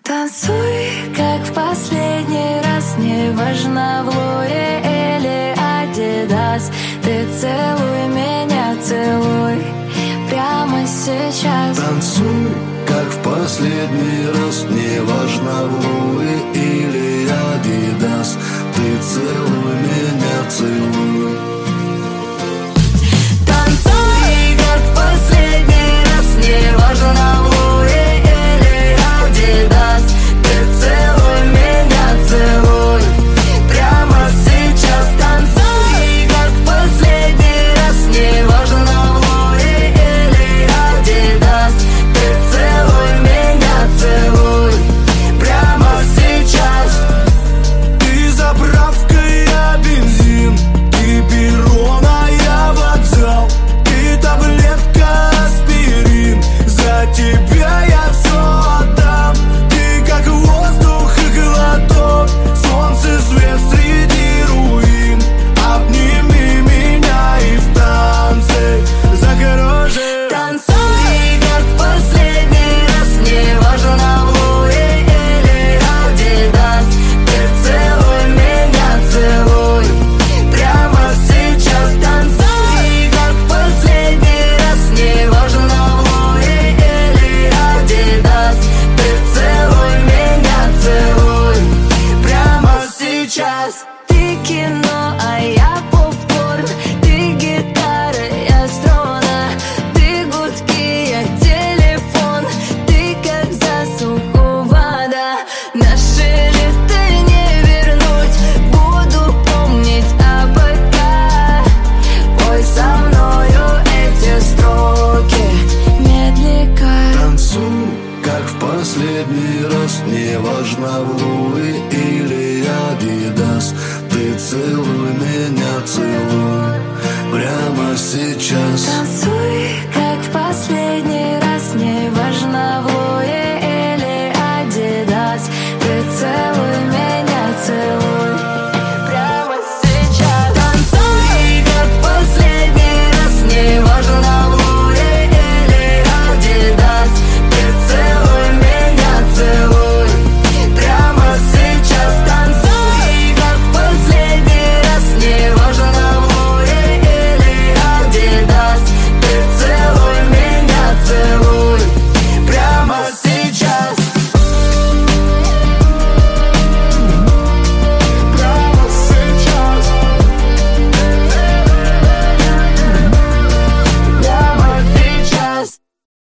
Танцуй, как в последний раз, неважно, в Луи или Адидас. Ты целуй меня, целуй прямо сейчас. Танцуй, как в последний раз, неважно, в Луи или Адидас. Ты целуй меня, целуй. Танцуй, как в последний раз, неважно, в Луи или Адидас. Ты целуй меня, целуй прямо сейчас. Танцуй, как в последний раз, неважно, в Луи или Адидас. Ты целуй меня, целуй прямо сейчас. Ты заправка, я бензин, ты перрон, а я вокзал. Ты таблетка, аспирин, за тебя я все отдам. Ты как воздух и глоток, солнце, свет среди руин. Обними меня и в танце закружи. Танцуй, как в последний раз, неважно, в Луи или Адидас. Ты целуй меня, целуй прямо сейчас. Танцуй, как в последний раз, неважно, в Луи или Адидас. Ты целуй меня, целуй прямо сейчас. Ты кино, а я попкорн. Ты гитара, я струна. Ты гудки, я телефон. Ты как засуху вода. Наши лета не вернуть. Буду помнить, а пока пой со мною эти строки медленно. Танцуй, как в последний раз, неважно, в Луи или Адидас. Ты целуй меня, целуй прямо сейчас. Танцуй, как в последний